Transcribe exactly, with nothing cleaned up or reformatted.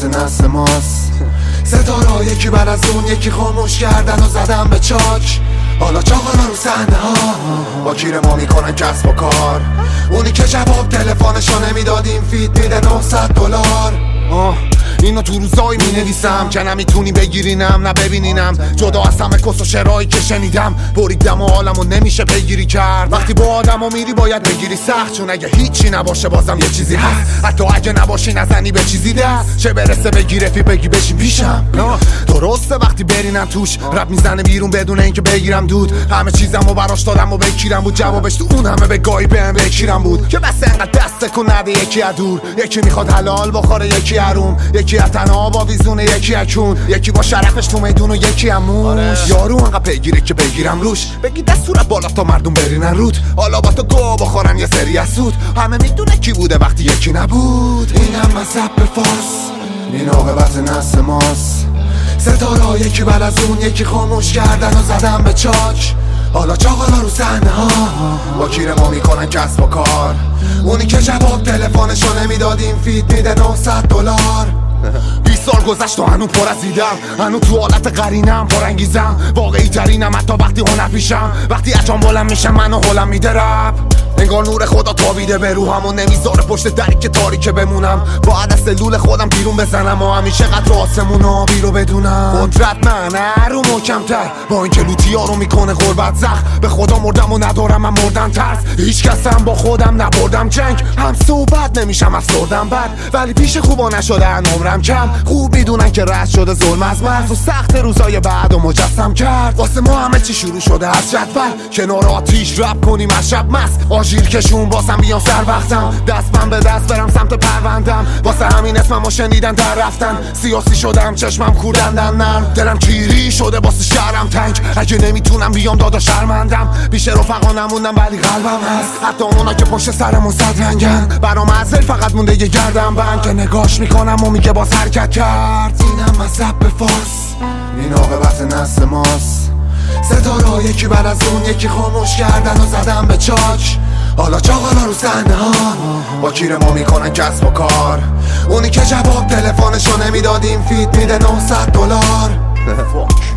عاقبت نسل ماست. ستاره یکی بعد از اون یکی خاموش کردن و زدن به چاک. حالا چاقالا رو صحنه ها با کیر ما میکنن کسب و کار. اونی که جواب تلفنشو نمیداد این فیت میده نهصد دلار. اینو تو روزایی می نویسم که نمیتونی بگیرینم نه ببینینم. جدا از همه کس و شرایی که شنیدم بریدم و حالمو نمیشه پیگیری کرد. وقتی با آدمو میری باید بگیری سخت، چون اگه هیچی نباشه بازم یه چیزی هست. حتی اگه نباشی نزنی به چیزی دست، چه برسه بگی رفی بگی بشین پیشم. درسته وقتی برینم توش رب میزنه بیرون بدون اینکه بگیرم دود. همه چیزمو براش دادم و بکیرم بود، جوابش تو اون همه به گاهی بهم بکیرم بود که بس انقدر دست کن نده. یکی از دور یکی میخواد حلال بخوره، یکی حروم، یکی از تنها با ویزونه، یکی اکون، یکی با شرفش تو میدون و یکی هموش. آره. یارو انقدر پیگیره که بگیرم روش، بگی دستور بالا تا مردم برینن رود. حالا با تو گو بخورن یه سری از سود. همه میدونه کی بوده وقتی یکی نبود. این هم مذهب فارس، این عاقبت نسل ماست. ستاره یکی بعد از اون یکی خاموش کردن و زدن به چاک. حالا چاقالا رو صحنه ها با کیر ما میکنن کسب و کار. اونی که جواب تلفنشو نمیداد این فیت میده نهصد دلار. بیست سال گذشت و هنو پر از دیدم، هنو تو حالت قرینم پرانگیزم. واقعی ترینم حتی وقتی هنر پیشم. وقتی اجام بلند میشه منو هلم میده رب. انگار نور خدا تابیده به روحم و نمیذاره پشت دری که تاریکه بمونم. باید از سلول خودم بیرون بزنم و همیشه قدر آسمون آبی رو بدونم. قدرت من رو محکم‌تر با اینکه لوتیا رو میکنه غربت زخم. به خدا مردم و ندارم من مردن ترس. هیچ کسم با خودم نبردم جنگ. هم صحبت نمیشم افسردم بد، ولی پیش خوبا نشده عمرم کم. خوب میدونن که رد شده ظلم از مرز و سخت روزای بعد و مجسم کرد. واسه ما همه چی شروع شده از جدول، کنار آتیش رپ کنیم از شب مست. آژیر کشون باسم بیان سر وقتم، دست من به دست برم سمت پروندم. واسه همین اسممو شنیدن در رفتن. سیاسی شدم چشمم کوردندن نرم، دلم کیری شده واسه شهرم تنگ. اگه نمیتونم بیام دادا شرمندم، بیش رفقا نموندم ولی قلبم هست. حتی اونا که پشت سرمون صد رنگن، برام ازل فقط مونده یه گردم بند که نگاش میکنم و میگه باز حرکت کرد. اینم مذهب فارس، این عاقبت نسل ماست. ستاره یکی بعد از اون یکی خاموش کردن و زدن به چاک. حالا چاقالا رو صحنه ها با کیر ما میکنن کسب و کار. اونی که جواب تلفنشو نمیداد این فیت میده نهصد دلار.